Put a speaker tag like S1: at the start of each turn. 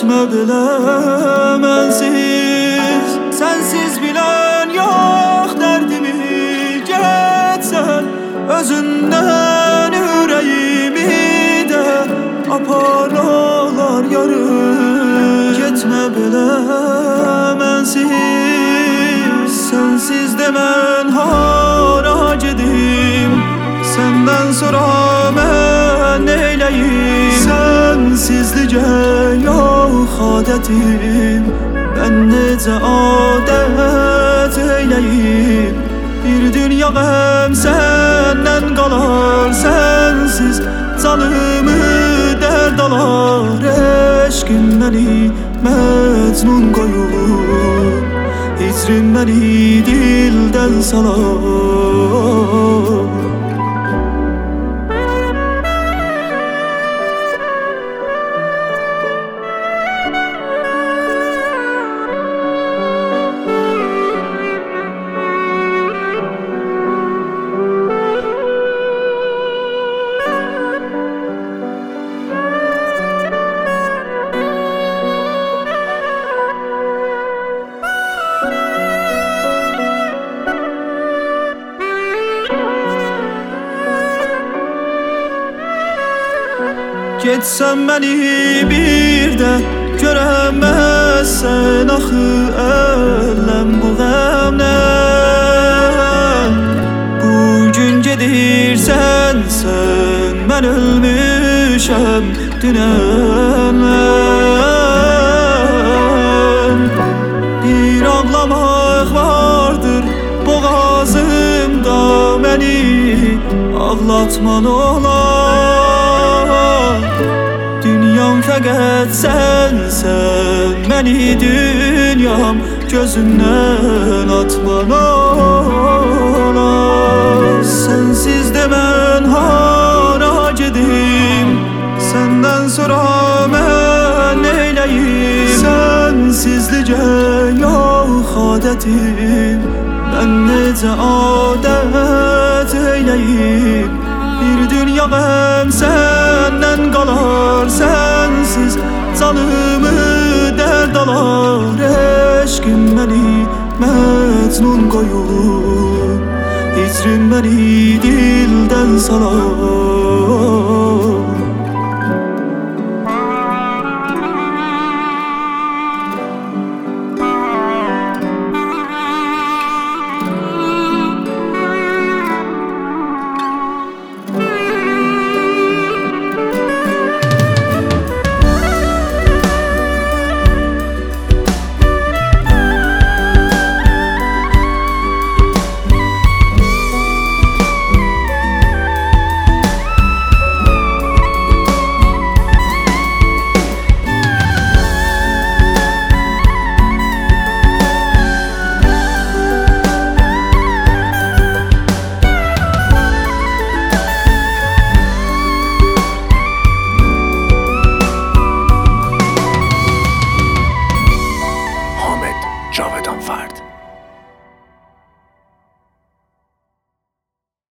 S1: Getmə belə mənsiz, sənsiz bilən yox dərdimi. Getsən özündən ürəyimi də aparlar yarı. Getmə belə mənsiz, sənsiz də mən hara gedim. Səndən sonra mən neyləyim? Sensizlicə yox adətim, mən necə adət eyləyim? Bir dünya qəm səndən qalar, sənsiz canımı dərd alar. Eşqim məni məcnun qoyur, hicrim məni dildən salar. Getsən məni bir də görəməzsən axı ələm bu qəmdən. Bugün gedirsən sən, mən ölmüşəm dünəndən. Bir ağlamaq vardır boğazımda, məni ağlatman olar. Dünyam fəqət sənsən, məni dünyam gözümdən atman olar. Sənsiz də mən hara gedim, səndən sonra mən neyləyim? Sənsizlicə yox adətim, mən necə adət eyləyim? Bir dünya qəm səndən qalar, sənsiz canımı dərd alar. Eşqim məni məcnun qoyur, hicrim məni dildən salar.